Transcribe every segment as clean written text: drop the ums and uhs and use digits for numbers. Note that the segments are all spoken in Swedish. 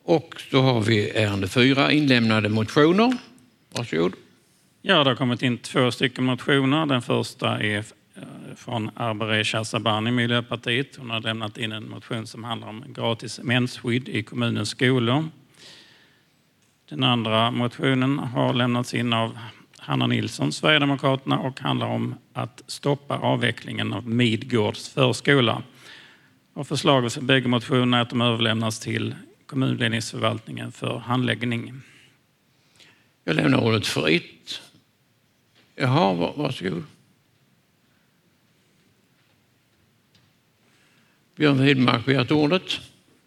Och så har vi ärende 4, inlämnade motioner. Varsågod. Ja, det har kommit in 2 stycken motioner. Den första är från Arbereh Shahzabani, Miljöpartiet. Hon har lämnat in en motion som handlar om gratis mensskydd i kommunens skolor. Den andra motionen har lämnats in av Hanna Nilsson, Sverigedemokraterna, och handlar om att stoppa avvecklingen av Midgårds förskola. Och förslaget för bägge motionerna är att de överlämnas till kommunledningsförvaltningen för handläggning. Jag lämnar ordet fritt. Jaha, varsågod. Björn Widmark begärt ordet.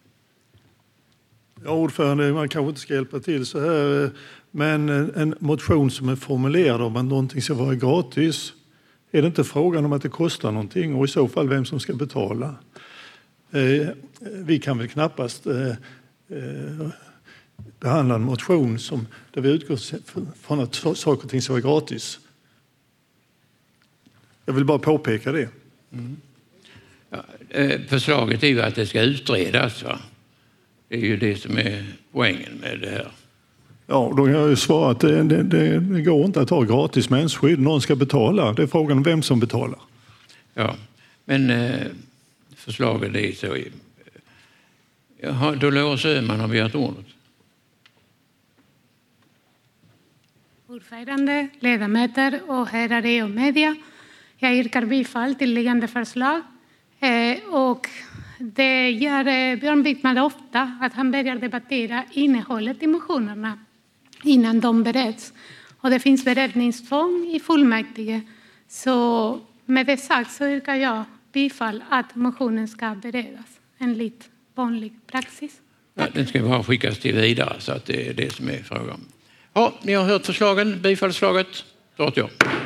Ja, ordförande, man kanske inte ska hjälpa till så här, men en motion som är formulerad om att någonting ska vara gratis, är det inte frågan om att det kostar någonting, och i så fall vem som ska betala? Vi kan väl knappast behandla en motion där vi utgår från att saker och ting ska vara gratis. Jag vill bara påpeka det. Mm. Ja, förslaget är ju att det ska utredas, va? Det är ju det som är poängen med det här. Ja, då har jag ju svarat att det går inte att ha gratis mensskydd. Någon ska betala. Det är frågan om vem som betalar. Ja, men förslaget är så. Dolores Öhman har begärt ordet. Ordförande, ledamöter och herrar och media. Jag yrkar bifall till liggande förslag. Och det gör Björn Widmark ofta, att han börjar debattera innehållet i motionerna innan de bereds. Och det finns beredningstvång i fullmäktige. Så med det sagt så yrkar jag bifall att motionen ska beredas enligt vanlig praxis. Ja, den ska bara skickas till vidare, så att det är det som är frågan. Ja, ni har hört förslagen. Bifallsförslaget. Klart ja.